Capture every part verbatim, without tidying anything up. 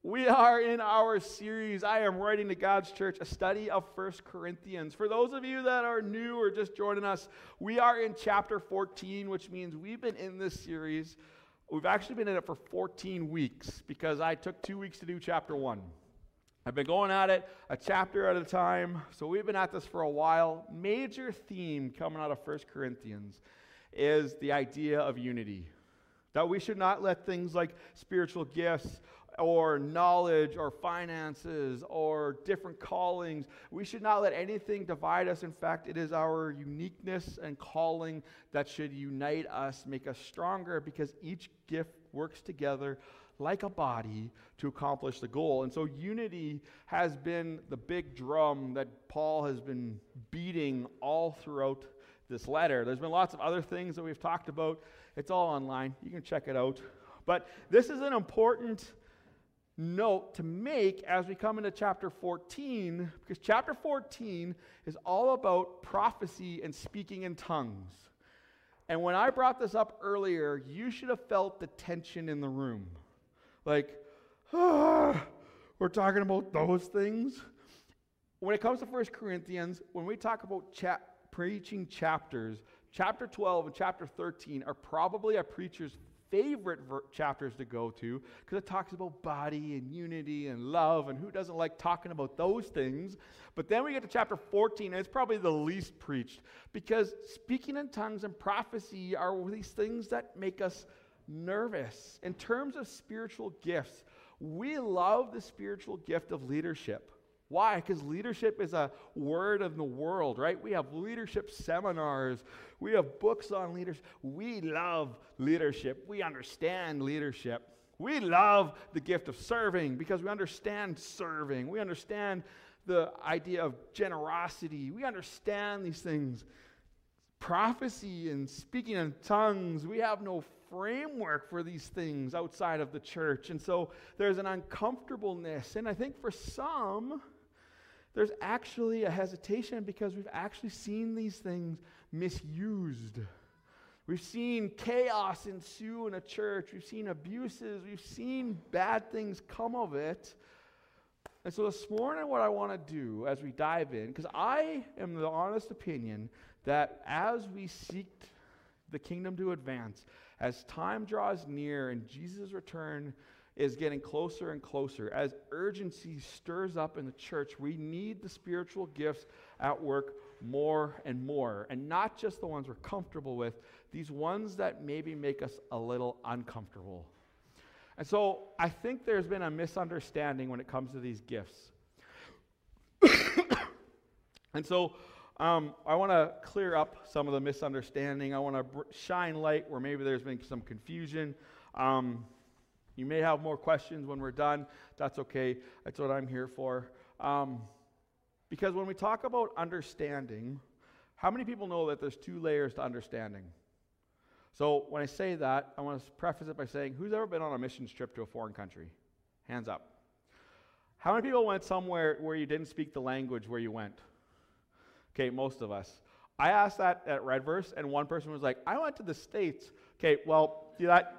We are in our series, I Am Writing to God's Church, a study of First Corinthians. For those of you that are new or just joining us, we are in chapter fourteen, which means we've been in this series. We've actually been in it for fourteen weeks because I took two weeks to do chapter one. I've been going at it a chapter at a time, so we've been at this for a while. Major theme coming out of First Corinthians is the idea of unity. That we should not let things like spiritual gifts or knowledge or finances or different callings, we should not let anything divide us. In fact, it is our uniqueness and calling that should unite us, make us stronger, because each gift works together like a body to accomplish the goal. And so unity has been the big drum that Paul has been beating all throughout this letter. There's been lots of other things that we've talked about. It's all online. You can check it out. But this is an important note to make as we come into chapter fourteen, because chapter fourteen is all about prophecy and speaking in tongues. And when I brought this up earlier, you should have felt the tension in the room. Like, ah, we're talking about those things. When it comes to First Corinthians, when we talk about cha- preaching chapters, chapter twelve and chapter thirteen are probably a preacher's favorite ver- chapters to go to, because it talks about body and unity and love, and who doesn't like talking about those things? But then we get to chapter fourteen, and it's probably the least preached, because speaking in tongues and prophecy are these things that make us nervous. In terms of spiritual gifts, we love the spiritual gift of leadership. Why? Because leadership is a word of the world, right? We have leadership seminars. We have books on leadership. We love leadership. We understand leadership. We love the gift of serving because we understand serving. We understand the idea of generosity. We understand these things. Prophecy and speaking in tongues, we have no framework for these things outside of the church. And so there's an uncomfortableness. And I think for some, there's actually a hesitation because we've actually seen these things misused. We've seen chaos ensue in a church. We've seen abuses. We've seen bad things come of it. And so this morning what I want to do as we dive in, because I am the honest opinion that as we seek the kingdom to advance, as time draws near and Jesus' return is getting closer and closer, as urgency stirs up in the church, we need the spiritual gifts at work more and more. And not just the ones we're comfortable with, these ones that maybe make us a little uncomfortable. And so I think there's been a misunderstanding when it comes to these gifts. And so um, I want to clear up some of the misunderstanding. I want to br- shine light where maybe there's been some confusion. Um, You may have more questions when we're done. That's okay. That's what I'm here for. Um, because when we talk about understanding, how many people know that there's two layers to understanding? So when I say that, I want to preface it by saying, who's ever been on a missions trip to a foreign country? Hands up. How many people went somewhere where you didn't speak the language where you went? Okay, most of us. I asked that at Redverse, and one person was like, I went to the States. Okay, well, see that?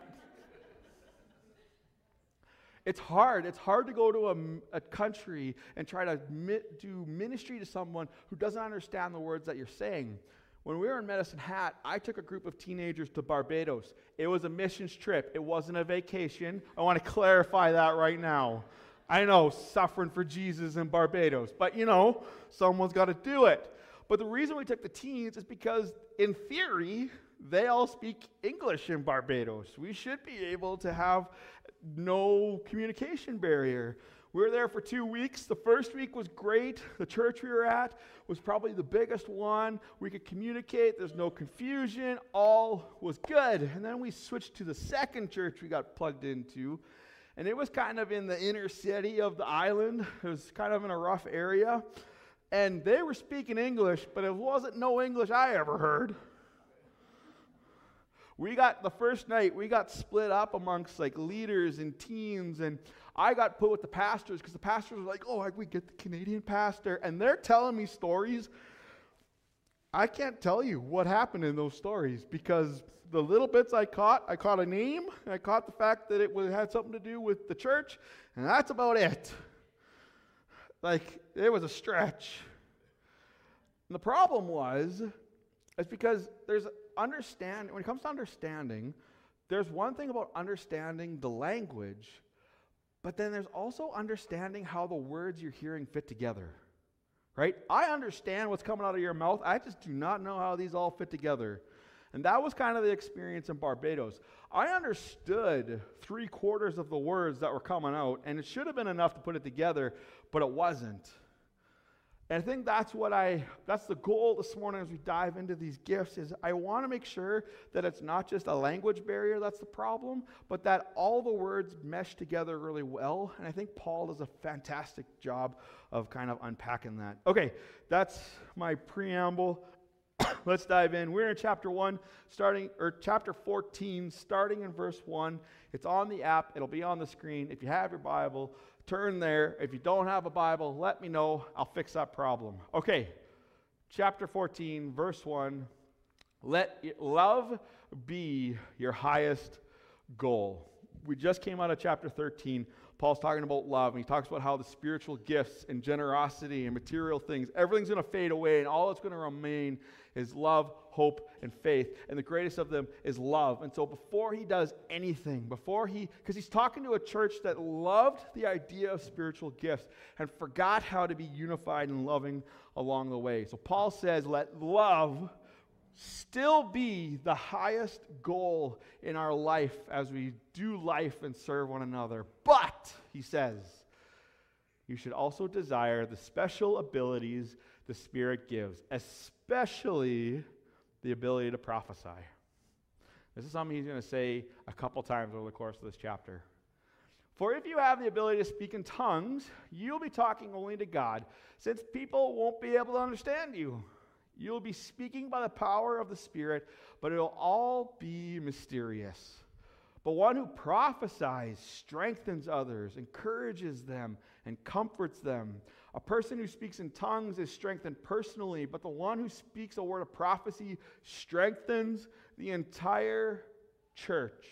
It's hard. It's hard to go to a, a country and try to mi- do ministry to someone who doesn't understand the words that you're saying. When we were in Medicine Hat, I took a group of teenagers to Barbados. It was a missions trip. It wasn't a vacation. I want to clarify that right now. I know, suffering for Jesus in Barbados. But, you know, someone's got to do it. But the reason we took the teens is because, in theory, they all speak English in Barbados. We should be able to have no communication barrier. We were there for two weeks. The first week was great. The church we were at was probably the biggest one. We could communicate. There's no confusion. All was good. And then we switched to the second church we got plugged into. And it was kind of in the inner city of the island. It was kind of in a rough area. And they were speaking English, but it wasn't no English I ever heard. We got, the first night, we got split up amongst like leaders and teams, and I got put with the pastors because the pastors were like, oh, we get the Canadian pastor, and they're telling me stories. I can't tell you what happened in those stories because the little bits I caught, I caught a name, I caught the fact that it was, had something to do with the church, and that's about it. Like, it was a stretch. And the problem was, it's because there's understand, when it comes to understanding, there's one thing about understanding the language, but then there's also understanding how the words you're hearing fit together. Right? I understand what's coming out of your mouth. I just do not know how these all fit together. And that was kind of the experience in Barbados. I understood three quarters of the words that were coming out, and it should have been enough to put it together, but it wasn't. And I think that's what I, that's the goal this morning as we dive into these gifts, is I want to make sure that it's not just a language barrier that's the problem, but that all the words mesh together really well. And I think Paul does a fantastic job of kind of unpacking that. Okay, that's my preamble. Let's dive in. We're in chapter one, starting, or chapter fourteen, starting in verse one. It's on the app. It'll be on the screen. If you have your Bible, turn there. If you don't have a Bible, let me know. I'll fix that problem. Okay, chapter fourteen, verse one. Let love be your highest goal. We just came out of chapter thirteen. Paul's talking about love, and he talks about how the spiritual gifts and generosity and material things, everything's going to fade away, and all that's going to remain is love, hope, and faith. And the greatest of them is love. And so before he does anything, before he, because he's talking to a church that loved the idea of spiritual gifts and forgot how to be unified and loving along the way. So Paul says, let love still be the highest goal in our life as we do life and serve one another. But, he says, you should also desire the special abilities the Spirit gives, especially the ability to prophesy. This is something he's going to say a couple times over the course of this chapter. For if you have the ability to speak in tongues, you'll be talking only to God, since people won't be able to understand you. You'll be speaking by the power of the Spirit, but it'll all be mysterious. But one who prophesies strengthens others, encourages them, and comforts them. A person who speaks in tongues is strengthened personally, but the one who speaks a word of prophecy strengthens the entire church.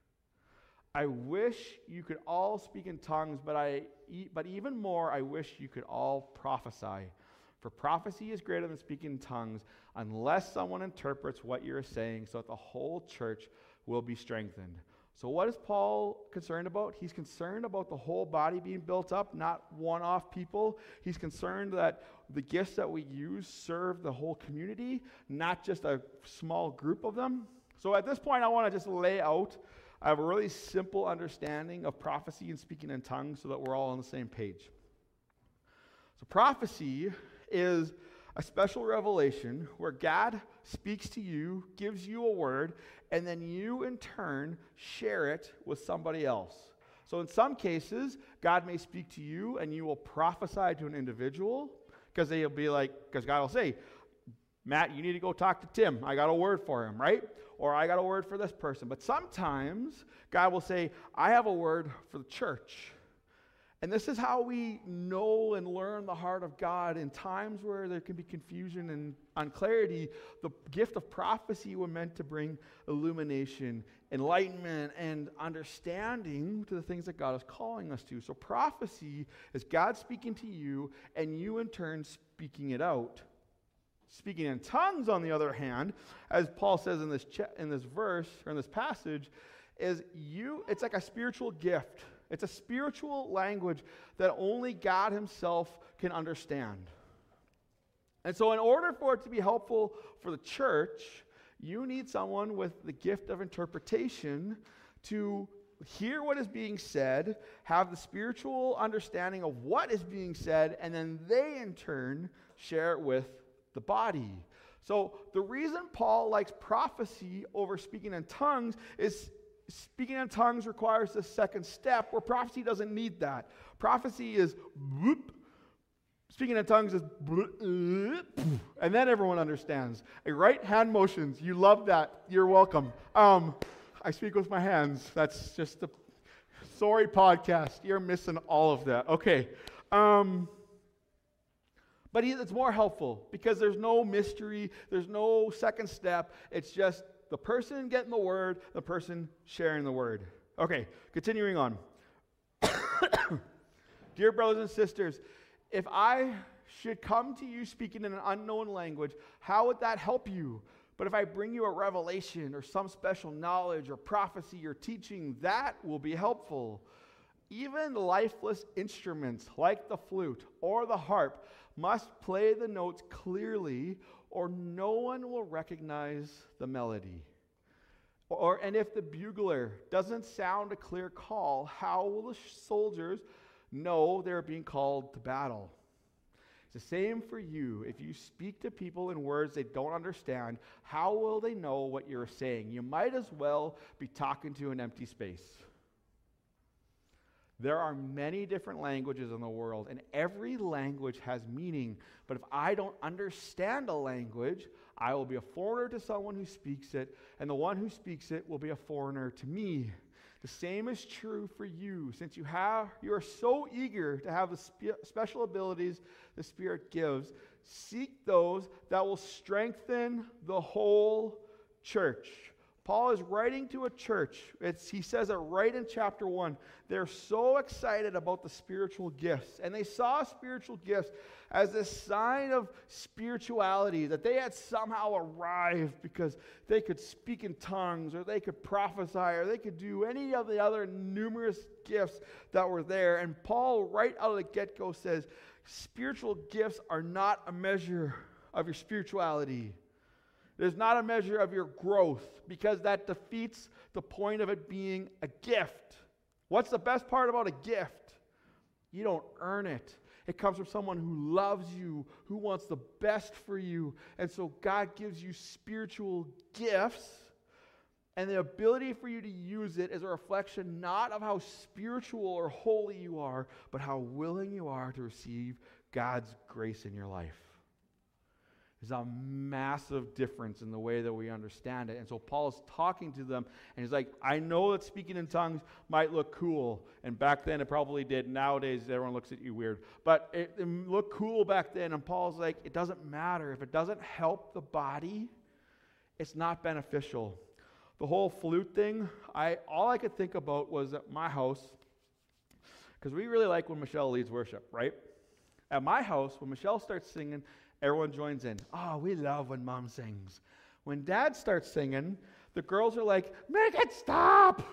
I wish you could all speak in tongues, but I, but even more, I wish you could all prophesy. For prophecy is greater than speaking in tongues, unless someone interprets what you're saying, so that the whole church will be strengthened. So what is Paul concerned about? He's concerned about the whole body being built up, not one-off people. He's concerned that the gifts that we use serve the whole community, not just a small group of them. So at this point, I want to just lay out, I have a really simple understanding of prophecy and speaking in tongues so that we're all on the same page. So prophecy is a special revelation where God speaks to you, gives you a word, and then you in turn share it with somebody else. So in some cases, God may speak to you and you will prophesy to an individual because they'll be like, because God will say, Matt, you need to go talk to Tim. I got a word for him, right? Or I got a word for this person. But sometimes God will say, I have a word for the church. And this is how we know and learn the heart of God in times where there can be confusion and unclarity. The gift of prophecy was meant to bring illumination, enlightenment, and understanding to the things that God is calling us to. So prophecy is God speaking to you and you in turn speaking it out. Speaking in tongues, on the other hand, as Paul says in this ch- in this verse or in this passage, is you. It's like a spiritual gift. It's a spiritual language that only God himself can understand. And so in order for it to be helpful for the church, you need someone with the gift of interpretation to hear what is being said, have the spiritual understanding of what is being said, and then they in turn share it with the body. So the reason Paul likes prophecy over speaking in tongues is speaking in tongues requires the second step, where prophecy doesn't need that. Prophecy is whoop. Speaking in tongues is whoop, and then everyone understands. A right hand motions. You love that. You're welcome. Um, I speak with my hands. That's just a sorry podcast. You're missing all of that. Okay. Um, But it's more helpful because there's no mystery, there's no second step. It's just the person getting the word, the person sharing the word. Okay, continuing on. Dear brothers and sisters, if I should come to you speaking in an unknown language, how would that help you? But if I bring you a revelation or some special knowledge or prophecy or teaching, that will be helpful. Even lifeless instruments like the flute or the harp must play the notes clearly, or no one will recognize the melody. Or, and if the bugler doesn't sound a clear call, how will the soldiers know they're being called to battle? It's the same for you. If you speak to people in words they don't understand, how will they know what you're saying? You might as well be talking to an empty space. There are many different languages in the world, and every language has meaning. But if I don't understand a language, I will be a foreigner to someone who speaks it, and the one who speaks it will be a foreigner to me. The same is true for you, since you have you are so eager to have the spe- special abilities the Spirit gives. Seek those that will strengthen the whole church. Paul is writing to a church. It's, he says it right in chapter one. They're so excited about the spiritual gifts, and they saw spiritual gifts as this sign of spirituality, that they had somehow arrived because they could speak in tongues, or they could prophesy, or they could do any of the other numerous gifts that were there. And Paul, right out of the get-go, says, spiritual gifts are not a measure of your spirituality. It is not a measure of your growth, because that defeats the point of it being a gift. What's the best part about a gift? You don't earn it. It comes from someone who loves you, who wants the best for you. And so God gives you spiritual gifts, and the ability for you to use it is a reflection not of how spiritual or holy you are, but how willing you are to receive God's grace in your life. There's a massive difference in the way that we understand it. And so Paul is talking to them, and he's like, I know that speaking in tongues might look cool. And back then it probably did. Nowadays everyone looks at you weird. But it, it looked cool back then. And Paul's like, it doesn't matter. If it doesn't help the body, it's not beneficial. The whole flute thing, I all I could think about was at my house, because we really like when Michelle leads worship, right? At my house, when Michelle starts singing, everyone joins in. Oh, we love when mom sings. When dad starts singing, the girls are like, make it stop.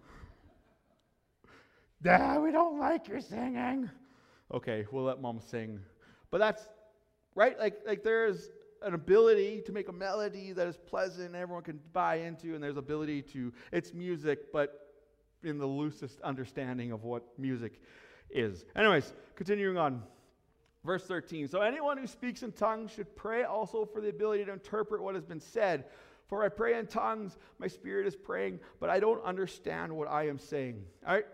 Dad, we don't like your singing. Okay, we'll let mom sing. But that's, right? Like, like there's an ability to make a melody that is pleasant, everyone can buy into, and there's ability to, it's music, but in the loosest understanding of what music is. Anyways, continuing on. Verse thirteen, so anyone who speaks in tongues should pray also for the ability to interpret what has been said. For I pray in tongues, my spirit is praying, but I don't understand what I am saying. All right?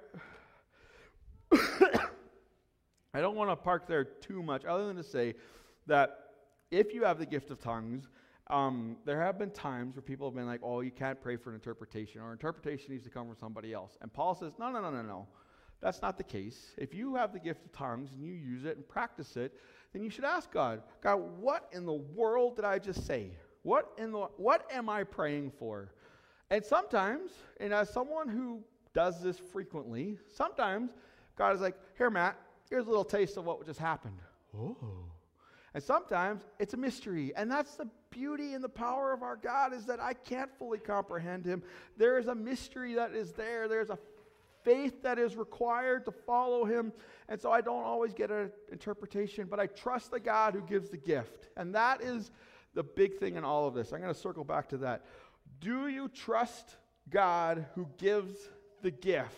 I don't want to park there too much, other than to say that if you have the gift of tongues, um, there have been times where people have been like, oh, you can't pray for an interpretation, or interpretation needs to come from somebody else. And Paul says, no, no, no, no, no. That's not the case. If you have the gift of tongues and you use it and practice it, then you should ask God, God, what in the world did I just say? What in the what am I praying for? And sometimes, and as someone who does this frequently, sometimes God is like, here, Matt, here's a little taste of what just happened. Oh. And sometimes it's a mystery. And that's the beauty and the power of our God, is that I can't fully comprehend him. There is a mystery that is there. There's a faith that is required to follow him, and so I don't always get an interpretation, but I trust the God who gives the gift, and that is the big thing in all of this. I'm going to circle back to that. Do you trust God who gives the gift?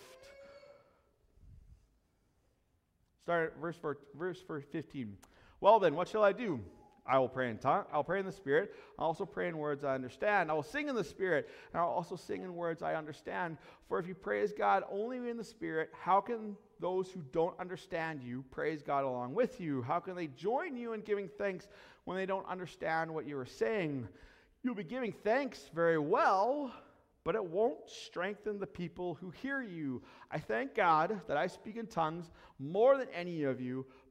Start at verse four, verse fifteen. Well then, what shall I do? I will pray in tongue. I'll pray in the Spirit. I'll also pray in words I understand. I will sing in the Spirit, and I'll also sing in words I understand. For if you praise God only in the Spirit, how can those who don't understand you praise God along with you? How can they join you in giving thanks when they don't understand what you are saying? You'll be giving thanks very well, but it won't strengthen the people who hear you. I thank God that I speak in tongues more than any of you,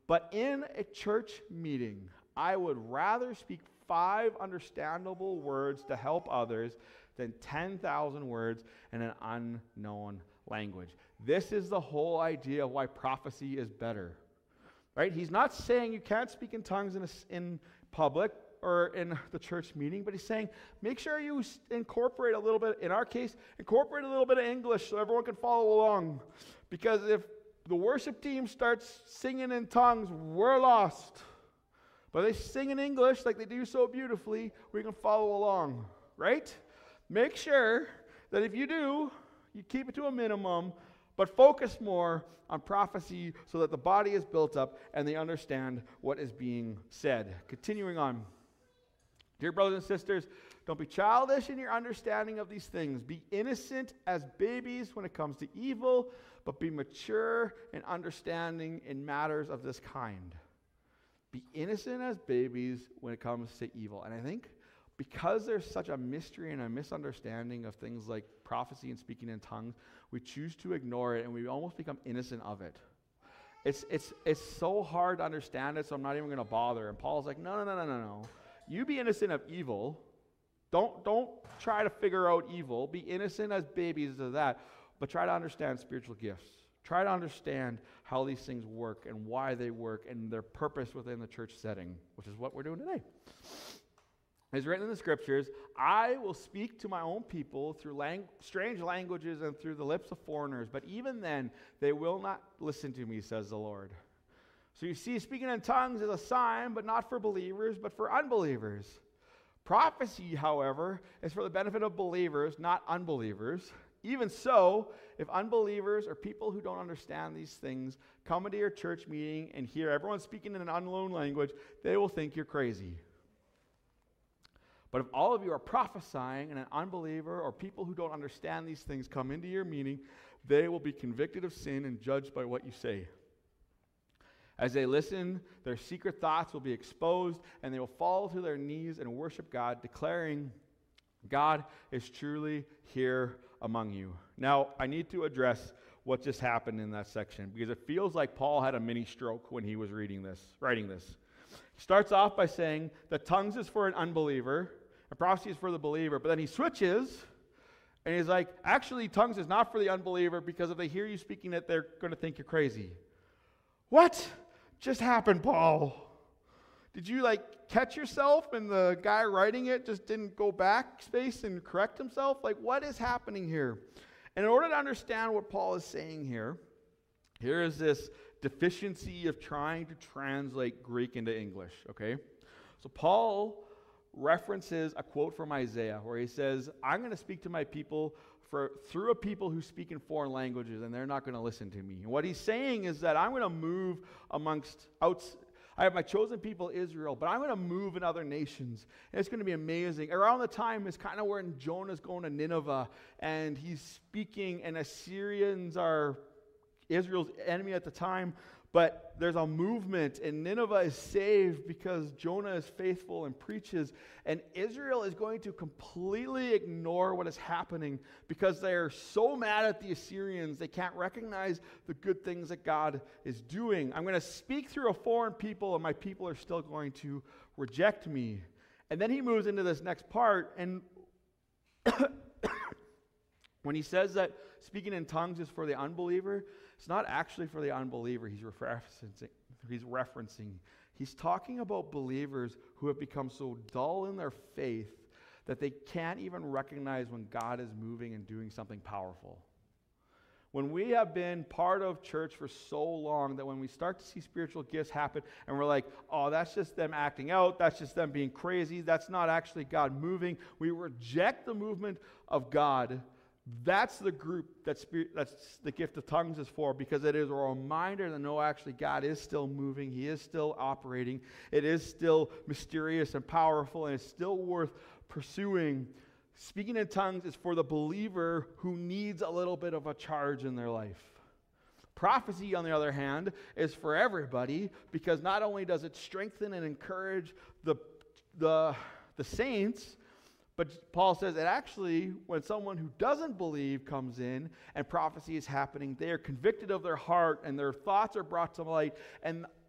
But in a church meeting, I would rather speak five understandable words to help others than ten thousand words in an unknown language. This is the whole idea of why prophecy is better. Right? He's not saying you can't speak in tongues in, a, in public or in the church meeting, but he's saying make sure you incorporate a little bit, in our case, incorporate a little bit of English so everyone can follow along. Because if the worship team starts singing in tongues, we're lost. But they sing in English like they do so beautifully, we can follow along, right? Make sure that if you do, you keep it to a minimum, but focus more on prophecy so that the body is built up and they understand what is being said. Continuing on. Dear brothers and sisters, don't be childish in your understanding of these things. Be innocent as babies when it comes to evil, but be mature in understanding in matters of this kind. Be innocent as babies when it comes to evil. And I think because there's such a mystery and a misunderstanding of things like prophecy and speaking in tongues, we choose to ignore it and we almost become innocent of it. It's it's it's so hard to understand it, so I'm not even going to bother. And Paul's like, no, no, no, no, no, no. You be innocent of evil. Don't don't try to figure out evil. Be innocent as babies of that, but try to understand spiritual gifts. Try to understand how these things work and why they work and their purpose within the church setting, which is what we're doing today. It's written in the scriptures, I will speak to my own people through lang- strange languages and through the lips of foreigners, but even then they will not listen to me, says the Lord. So you see, speaking in tongues is a sign, but not for believers, but for unbelievers. Prophecy, however, is for the benefit of believers, not unbelievers. Even so, if unbelievers or people who don't understand these things come into your church meeting and hear everyone speaking in an unknown language, they will think you're crazy. But if all of you are prophesying and an unbeliever or people who don't understand these things come into your meeting, they will be convicted of sin and judged by what you say. As they listen, their secret thoughts will be exposed, and they will fall to their knees and worship God, declaring, God is truly here among you. Now, I need to address what just happened in that section, because it feels like Paul had a mini stroke when he was reading this, writing this. He starts off by saying that tongues is for an unbeliever, and prophecy is for the believer, but then he switches, and he's like, actually, tongues is not for the unbeliever, because if they hear you speaking it, they're going to think you're crazy. What just happened, Paul? Did you, like, catch yourself, and the guy writing it just didn't go backspace and correct himself? Like, what is happening here? And in order to understand what Paul is saying here, here is this deficiency of trying to translate Greek into English, okay? So Paul references a quote from Isaiah where he says, I'm going to speak to my people for through a people who speak in foreign languages, and they're not going to listen to me. And what he's saying is that I'm going to move amongst outs. I have my chosen people, Israel, but I'm going to move in other nations, and it's going to be amazing. Around the time is kind of when Jonah's going to Nineveh, and he's speaking, and Assyrians are Israel's enemy at the time, but there's a movement, and Nineveh is saved because Jonah is faithful and preaches, and Israel is going to completely ignore what is happening because they are so mad at the Assyrians, they can't recognize the good things that God is doing. I'm going to speak through a foreign people, and my people are still going to reject me. And then he moves into this next part, and when he says that speaking in tongues is for the unbeliever, it's not actually for the unbeliever he's referencing. He's referencing. He's talking about believers who have become so dull in their faith that they can't even recognize when God is moving and doing something powerful. When we have been part of church for so long that when we start to see spiritual gifts happen and we're like, oh, that's just them acting out, that's just them being crazy, that's not actually God moving, we reject the movement of God. That's the group that spirit, that's the gift of tongues is for, because it is a reminder that no, actually God is still moving, He is still operating, it is still mysterious and powerful, and it's still worth pursuing. Speaking in tongues is for the believer who needs a little bit of a charge in their life. Prophecy, on the other hand, is for everybody, because not only does it strengthen and encourage the the, the saints, but Paul says that actually, when someone who doesn't believe comes in and prophecy is happening, they are convicted of their heart and their thoughts are brought to light. And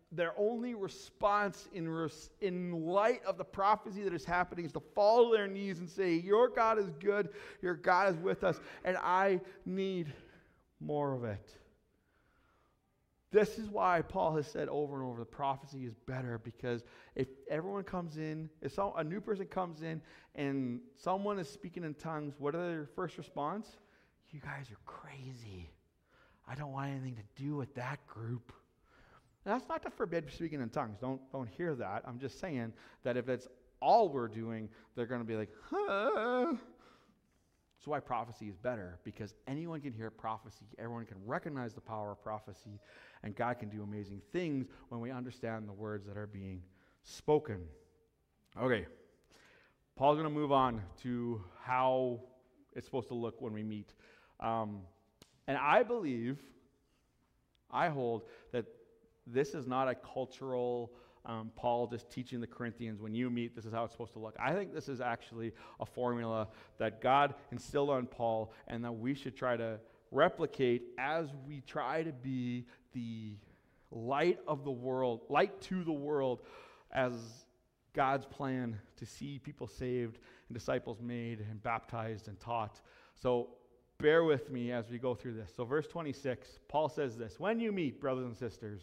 their only response in, res- in light of the prophecy that is happening is to fall to their knees and say, your God is good, your God is with us, and I need more of it. This is why Paul has said over and over, the prophecy is better, because if everyone comes in, if some, a new person comes in and someone is speaking in tongues, what are their first response? You guys are crazy. I don't want anything to do with that group. And that's not to forbid speaking in tongues. Don't, don't hear that. I'm just saying that if it's all we're doing, they're going to be like, huh. That's why prophecy is better, because anyone can hear prophecy. Everyone can recognize the power of prophecy, and God can do amazing things when we understand the words that are being spoken. Okay, Paul's going to move on to how it's supposed to look when we meet. Um, and I believe, I hold, that this is not a cultural Um, Paul just teaching the Corinthians, when you meet, this is how it's supposed to look. I think this is actually a formula that God instilled on Paul and that we should try to replicate as we try to be the light of the world, light to the world, as God's plan to see people saved and disciples made and baptized and taught. So bear with me as we go through this. So verse twenty-six, Paul says this: when you meet, brothers and sisters,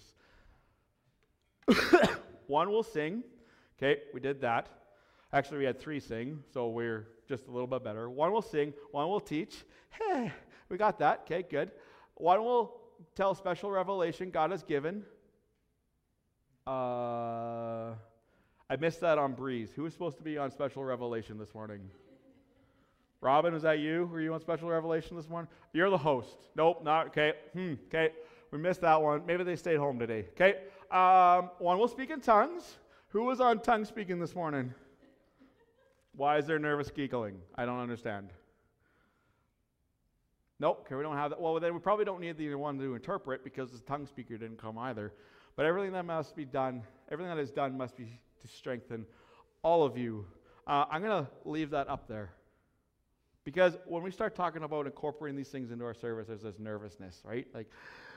one will sing. Okay, we did that. Actually, we had three sing, so we're just a little bit better. One will sing, one will teach. Hey, we got that. Okay, good. One will tell special revelation God has given. Uh, I missed that on Breeze. Who was supposed to be on special revelation this morning? Robin, was that you? Were you on special revelation this morning? You're the host. Nope, not. Okay. Hmm, okay. We missed that one. Maybe they stayed home today. Okay. Um, one will speak in tongues. Who was on tongue speaking this morning? Why is there nervous giggling? I don't understand. Nope. Okay, we don't have that. Well, then we probably don't need the one to interpret, because the tongue speaker didn't come either. But everything that must be done, everything that is done must be to strengthen all of you. Uh, I'm going to leave that up there. Because when we start talking about incorporating these things into our service, there's this nervousness, right? Like,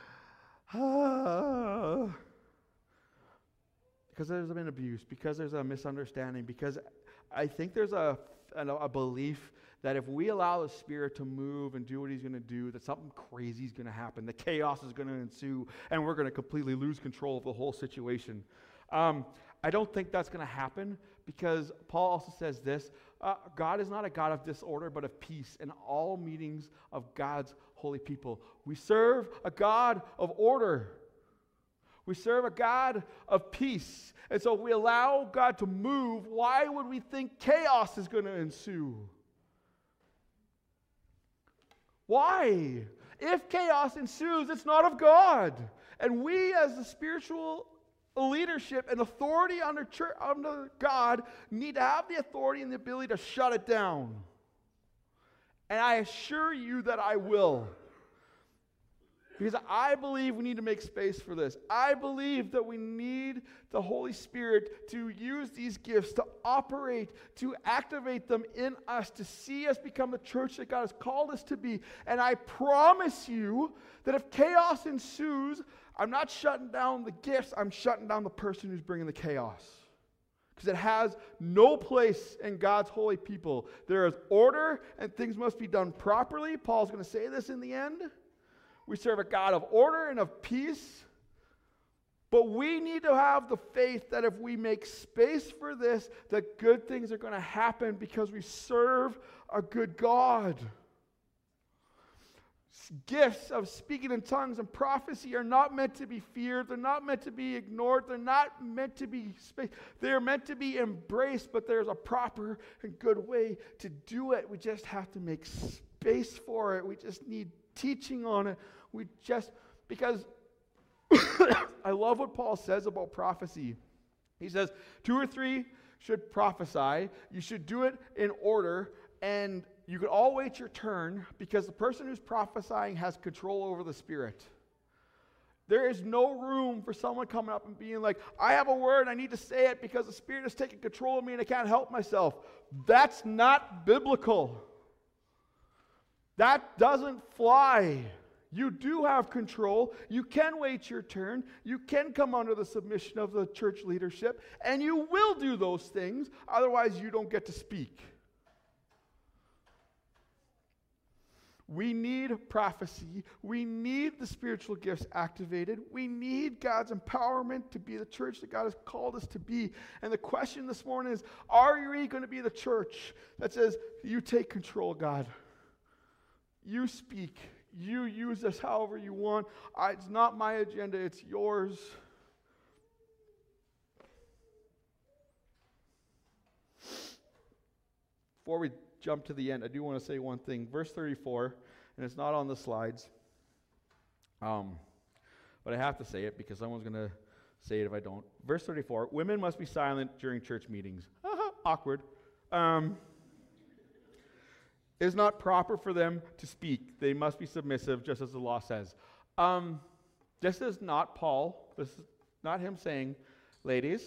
ah. Because there's been abuse, because there's a misunderstanding, because I think there's a, a, a belief that if we allow the Spirit to move and do what He's going to do, that something crazy is going to happen, that chaos is going to ensue, and we're going to completely lose control of the whole situation. Um, I don't think that's going to happen, because Paul also says this: uh, God is not a God of disorder, but of peace in all meetings of God's holy people. We serve a God of order. We serve a God of peace. And so if we allow God to move, why would we think chaos is going to ensue? Why? If chaos ensues, it's not of God. And we, as the spiritual leadership and authority under, church, under God, need to have the authority and the ability to shut it down. And I assure you that I will. Because I believe we need to make space for this. I believe that we need the Holy Spirit to use these gifts, to operate, to activate them in us, to see us become the church that God has called us to be. And I promise you that if chaos ensues, I'm not shutting down the gifts, I'm shutting down the person who's bringing the chaos. Because it has no place in God's holy people. There is order, and things must be done properly. Paul's going to say this in the end. We serve a God of order and of peace. But we need to have the faith that if we make space for this, that good things are going to happen, because we serve a good God. Gifts of speaking in tongues and prophecy are not meant to be feared. They're not meant to be ignored. They're not meant to be space. They're meant to be embraced, but there's a proper and good way to do it. We just have to make space for it. We just need teaching on it. We just, because I love what Paul says about prophecy. He says, two or three should prophesy. You should do it in order, and you could all wait your turn, because the person who's prophesying has control over the Spirit. There is no room for someone coming up and being like, I have a word, I need to say it because the Spirit has taken control of me and I can't help myself. That's not biblical. That doesn't fly. You do have control. You can wait your turn. You can come under the submission of the church leadership, and you will do those things. Otherwise, you don't get to speak. We need prophecy. We need the spiritual gifts activated. We need God's empowerment to be the church that God has called us to be. And the question this morning is, are you going to be the church that says, you take control, God? You speak. You use this however you want. I, it's not my agenda, it's yours. Before we jump to the end, I do want to say one thing. Verse thirty-four, and it's not on the slides, um, but I have to say it because someone's going to say it if I don't. Verse thirty-four, women must be silent during church meetings. Awkward. Um, it is not proper for them to speak. They must be submissive, just as the law says. Um, this is not Paul. This is not him saying, ladies,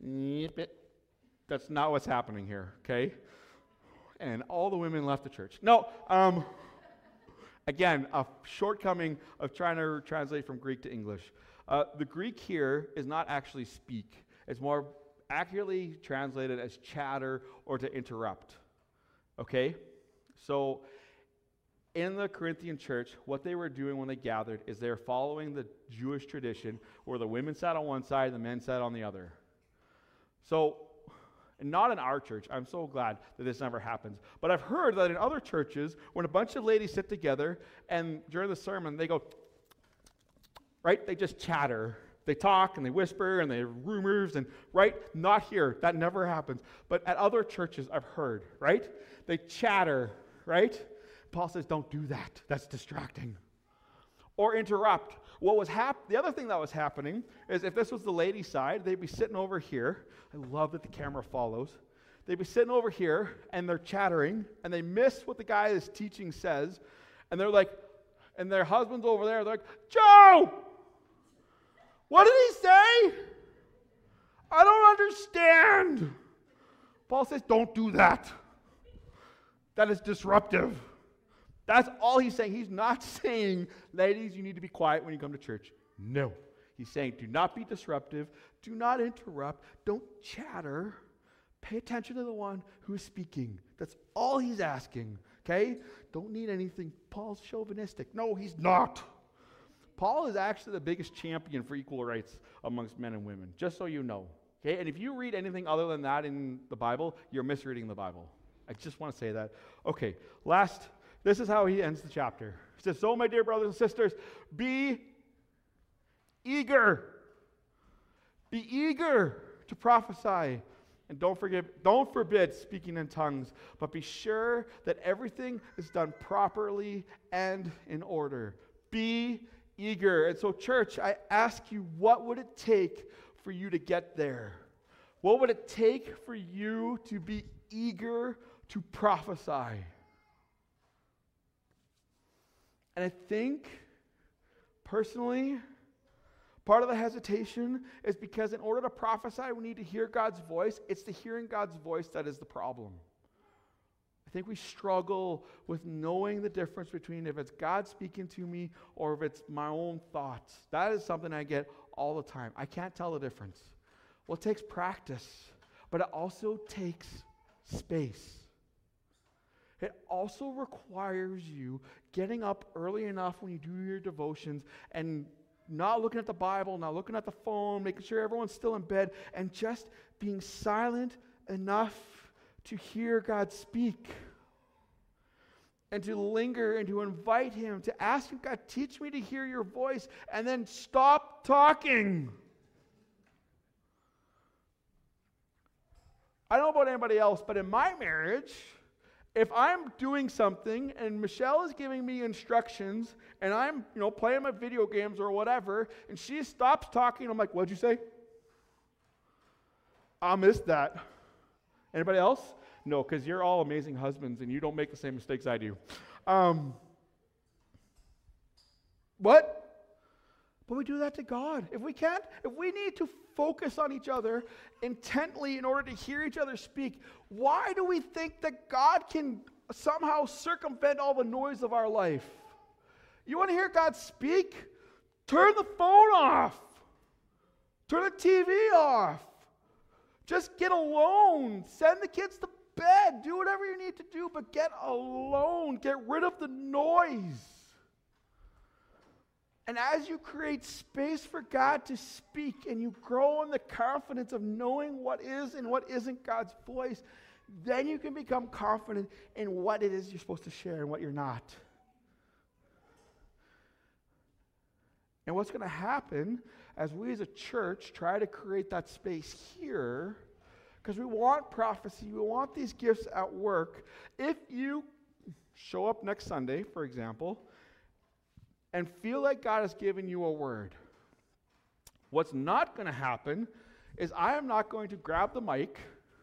that's not what's happening here, okay? And all the women left the church. No, um, again, a shortcoming of trying to translate from Greek to English. Uh, the Greek here is not actually speak. It's more accurately translated as chatter or to interrupt. Okay? So, in the Corinthian church, what they were doing when they gathered is they were following the Jewish tradition where the women sat on one side and the men sat on the other. So, and not in our church. I'm so glad that this never happens. But I've heard that in other churches, when a bunch of ladies sit together and during the sermon they go, right? They just chatter. They talk and they whisper and they have rumors and, right? Not here. That never happens. But at other churches, I've heard, right? They chatter, right? Paul says, don't do that. That's distracting. Or interrupt. What was hap- The other thing that was happening is if this was the lady side, they'd be sitting over here. I love that the camera follows. They'd be sitting over here, and they're chattering, and they miss what the guy is teaching says, and they're like, and their husband's over there, they're like, Joe! What did he say? I don't understand. Paul says, don't do that. That is disruptive. That's all he's saying. He's not saying, ladies, you need to be quiet when you come to church. No. He's saying, do not be disruptive. Do not interrupt. Don't chatter. Pay attention to the one who is speaking. That's all he's asking. Okay? Don't need anything. Paul's chauvinistic. No, he's not. Paul is actually the biggest champion for equal rights amongst men and women, just so you know. Okay? And if you read anything other than that in the Bible, you're misreading the Bible. I just want to say that. Okay, last, this is how he ends the chapter. He says, so my dear brothers and sisters, be eager. Be eager to prophesy. And don't forget, don't forbid speaking in tongues, but be sure that everything is done properly and in order. Be eager. And so, church, I ask you, what would it take for you to get there? What would it take for you to be eager to prophesy? And I think, personally, part of the hesitation is because in order to prophesy, we need to hear God's voice. It's the hearing God's voice that is the problem. I think we struggle with knowing the difference between if it's God speaking to me or if it's my own thoughts. That is something I get all the time. I can't tell the difference. Well, it takes practice, but it also takes space. It also requires you getting up early enough when you do your devotions and not looking at the Bible, not looking at the phone, making sure everyone's still in bed, and just being silent enough to hear God speak and to linger and to invite Him, to ask Him, God, teach me to hear your voice, and then stop talking. I don't know about anybody else, but in my marriage, if I'm doing something and Michelle is giving me instructions and I'm, you know, playing my video games or whatever, and she stops talking, I'm like, what'd you say? I missed that. Anybody else? No, because you're all amazing husbands and you don't make the same mistakes I do. Um, what? But we do that to God. If we can't, if we need to focus on each other intently in order to hear each other speak, why do we think that God can somehow circumvent all the noise of our life? You want to hear God speak? Turn the phone off. Turn the T V off. Just get alone. Send the kids to bed. Do whatever you need to do, but get alone. Get rid of the noise. And as you create space for God to speak and you grow in the confidence of knowing what is and what isn't God's voice, then you can become confident in what it is you're supposed to share and what you're not. And what's going to happen as we as a church try to create that space here, because we want prophecy, we want these gifts at work. If you show up next Sunday, for example, and feel like God has given you a word, what's not going to happen is I am not going to grab the mic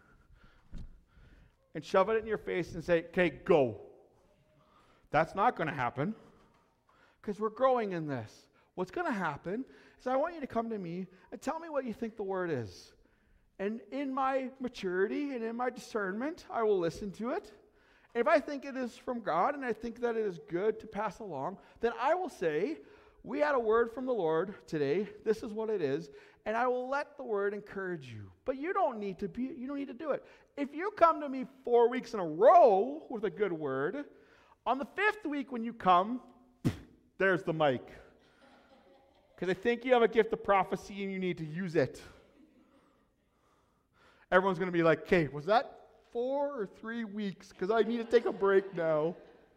and shove it in your face and say, okay, go. That's not going to happen because we're growing in this. What's going to happen is I want you to come to me and tell me what you think the word is. And in my maturity and in my discernment, I will listen to it. And if I think it is from God and I think that it is good to pass along, then I will say, we had a word from the Lord today. This is what it is. And I will let the word encourage you. But you don't need to be, you don't need to do it. If you come to me four weeks in a row with a good word, on the fifth week when you come, there's the mic. Because I think you have a gift of prophecy and you need to use it. Everyone's going to be like, okay, was that four or three weeks? Because I need to take a break now.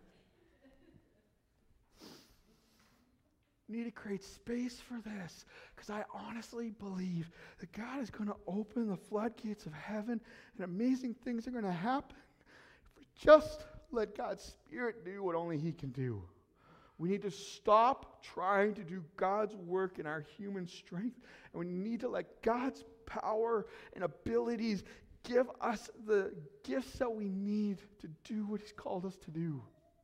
We need to create space for this. Because I honestly believe that God is going to open the floodgates of heaven and amazing things are going to happen if we just let God's Spirit do what only He can do. We need to stop trying to do God's work in our human strength, and we need to let God's power and abilities give us the gifts that we need to do what He's called us to do.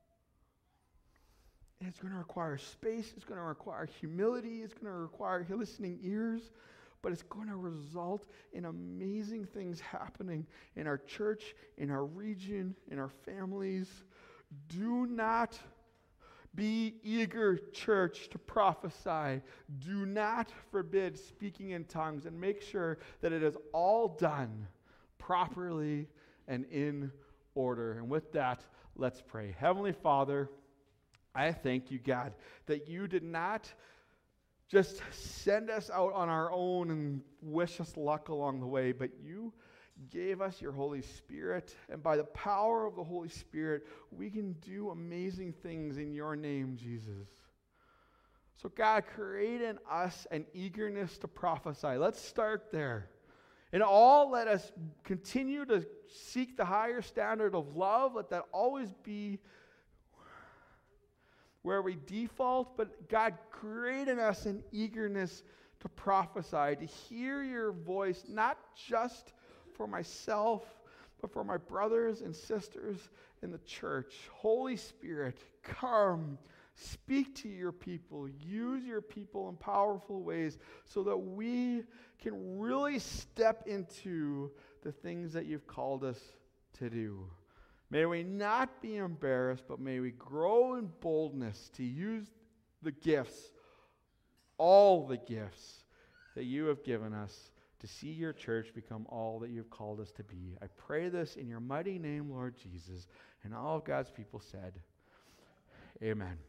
And it's going to require space, it's going to require humility, it's going to require listening ears, but it's going to result in amazing things happening in our church, in our region, in our families. Do not be eager, church, to prophesy. Do not forbid speaking in tongues, and make sure that it is all done properly and in order. And with that, let's pray. Heavenly Father, I thank you, God, that you did not just send us out on our own and wish us luck along the way, but you gave us your Holy Spirit, and by the power of the Holy Spirit, we can do amazing things in your name, Jesus. So God, create in us an eagerness to prophesy. Let's start there. In all, let us continue to seek the higher standard of love. Let that always be where we default, but God, create in us an eagerness to prophesy, to hear your voice, not just for myself, but for my brothers and sisters in the church. Holy Spirit, come, speak to your people, use your people in powerful ways so that we can really step into the things that you've called us to do. May we not be embarrassed, but may we grow in boldness to use the gifts, all the gifts that you have given us, to see your church become all that you've called us to be. I pray this in your mighty name, Lord Jesus, and all of God's people said, amen.